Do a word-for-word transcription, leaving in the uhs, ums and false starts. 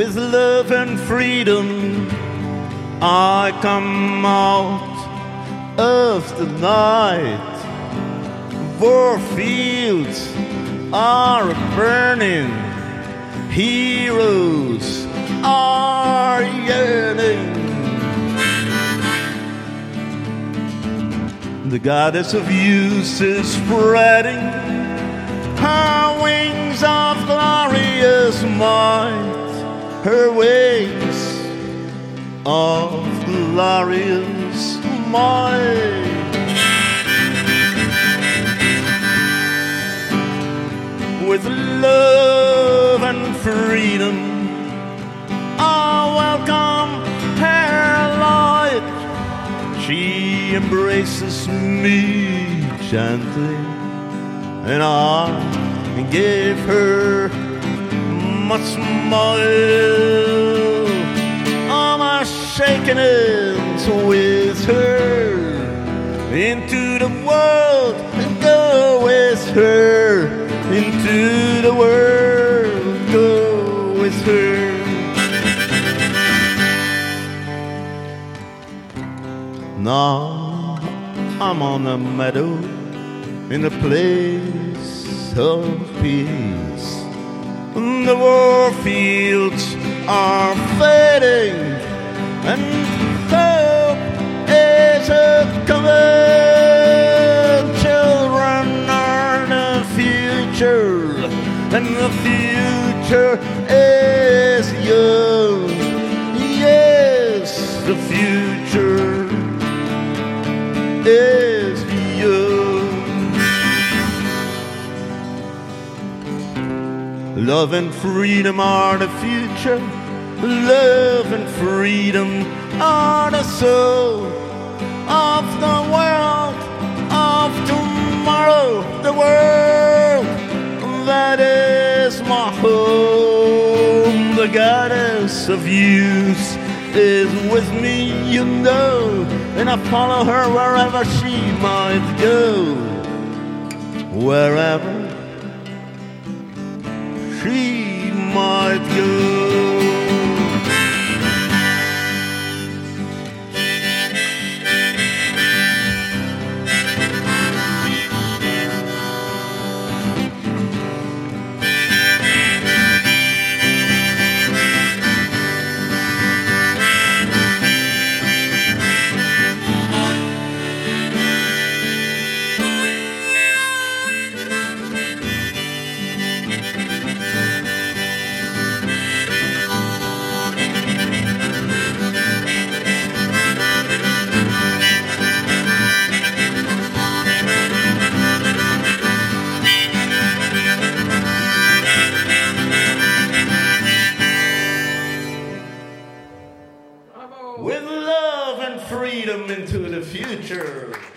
with love and freedom. I come out of the night. War fields are burning, heroes are yearning. The goddess of youth is spreading her wings of glorious might, her wings of glorious might. With love and freedom, I welcome her light. She embraces me gently, and I give her much smile. I'm shaking hands with her into the world and go with her. Into the world, go with her. Now I'm on a meadow in a place of peace. The war fields are fading, and hope is a coming. Children are the future, and the future is young. Yes, the future is young. Love and freedom are the future. Love and freedom are the soul of the world of tomorrow. The world that is my home. The goddess of youth is with me, you know, and I follow her wherever she might go. Wherever she might go. With love and freedom into the future.